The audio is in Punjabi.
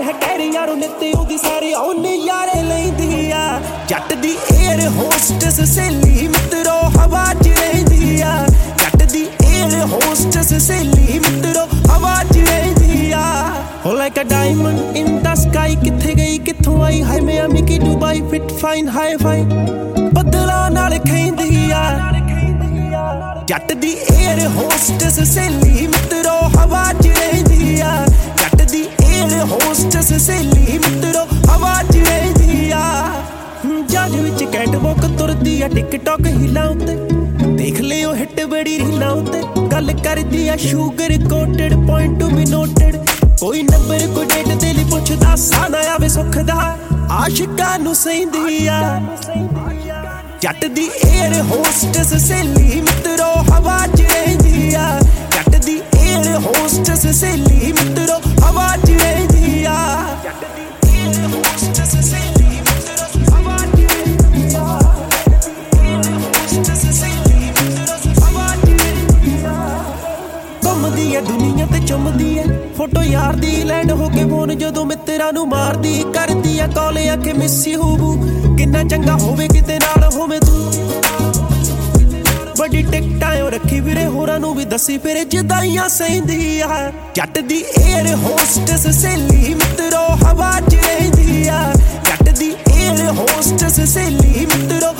ਹੈ ਟੈਰੀ ਯਾਰੋ ਨਿੱਤੇ ਉਹਦੀ ਸਾਰੇ ਉਹਨੇ ਯਾਰੇ ਲੈਂਦੀ ਆ ਜੱਟ ਦੀ ਏਅਰ ਹੋਸਟਸ ਸਹੇਲੀ ਮਿੱਤਰੋ ਹਵਾ 'ਚ ਰਹਿੰਦੀ ਆ ਜੱਟ ਦੀ ਏਅਰ ਹੋਸਟਸ ਸਹੇਲੀ ਮਿੱਤਰੋ ਹਵਾ 'ਚ ਰਹਿੰਦੀ ਆ ਹੋ like a diamond in the sky ਕਿੱਥੇ ਗਈ ਕਿੱਥੋਂ ਆਈ ਹਾਈ ਮਿਆਮੀ ਕੀ Dubai fit fine hi fi ਬੱਦਲਾਂ ਨਾਲ ਖੈਂਦੀ ਆ ਜੱਟ ਦੀ ਏਅਰ ਹੋਸਟਸ ਸਹੇਲੀ ਮਿੱਤਰੋ ਹਵਾ 'ਚ ਰਹਿੰਦੀ ਆ ਜੱਟ ਦੀ ਏਅਰ ਹੋਸਟਸ ਸਹੇਲੀ ਮਿੱਤਰੋ ਹਵਾ 'ਚ ਰਹਿੰਦੀ ਆ ਜੱਜ ਵਿੱਚ ਕੈਟਵਾਕ ਤੁਰਦੀ ਆ ਟਿਕਟੌਕ ਹੀਲਾਂ ਉੱਤੇ ਦੇਖ ਲਿਓ ਹਿੱਟ ਬੜੀ ਰੀਲਾਂ ਉੱਤੇ ਗੱਲ ਕਰਦੀ ਆ sugar coated point to be noted ਕੋਈ ਨੰਬਰ ਕੋਈ ਡੇਟ ਦੇ ਲਈ ਪੁੱਛਦਾ ਸਾਹ ਨਾ ਆਵੇ ਸੁੱਖ ਦਾ ਆਸ਼ਿਕਾਂ ਨੂੰ ਸਹਿੰਦੀ ਆ ਜੱਟ ਦੀ ਏਅਰ ਹੋਸਟਸ ਸਹੇਲੀ ਮਿੱਤਰੋ ਹਵਾ 'ਚ ਰਹਿੰਦੀ ਆ ਜੱਟ ਦੀ ਏਅਰ ਹੋਸਟਸ ਸਹੇਲੀ ਮਿੱਤਰੋ ਹਵਾ 'ਚ ਰਹਿੰਦੀ ਆ ਜੱਟ ਦੀ ਏਅਰ ਹੋਸਟਸ ਸਹੇਲੀ ਮਿੱਤਰੋ ਹਵਾ 'ਚ ਰਹਿੰਦੀ ਆ ਹੋਸਟਸ ਸਹੇਲੀ ਮਿੱਤਰੋ ਹਵਾ 'ਚ ਰਹਿੰਦੀ ਆ ਘੁੰਮਦੀ ਆ ਦੁਨੀਆ ਤੇ ਚੁੰਮਦੀ ਆ ਫੋਟੋ ਯਾਰ ਦੀ ਲੈਂਡ ਹੋ ਕੇ ਫੋਨ ਜਦੋਂ ਮਿੱਤਰਾਂ ਨੂੰ ਮਾਰਦੀ ਕਰਦੀ ਆ ਕਾਲ ਆਖੇ ਮਿਸ ਯੂ ਬੂ ਕਿੰਨਾ ਚੰਗਾ ਹੋਵੇ ਕਿਤੇ ਨਾਲ ਹੋਵੇਂ ਤੂੰ ਵੱਡੀ ਟਿਕਟਾਂ ਉਹ ਰੱਖੀ ਵੀਰੇ ਹੋਰਾਂ ਨੂੰ ਵੀ ਦੱਸੀ ਫਿਰ ਜਦਾਈਆਂ ਸਹਿੰਦੀ ਆ ਜੱਟ ਦੀ ਏਅਰ ਹੋਸਟਸ ਸਹੇਲੀ ਮਿੱਤਰੋ ਹਵਾ 'ਚ ਰਹਿੰਦੀ ਆ ਜੱਟ ਦੀ ਏਅਰ ਹੋਸਟਸ ਸਹੇਲੀ ਮਿੱਤਰੋ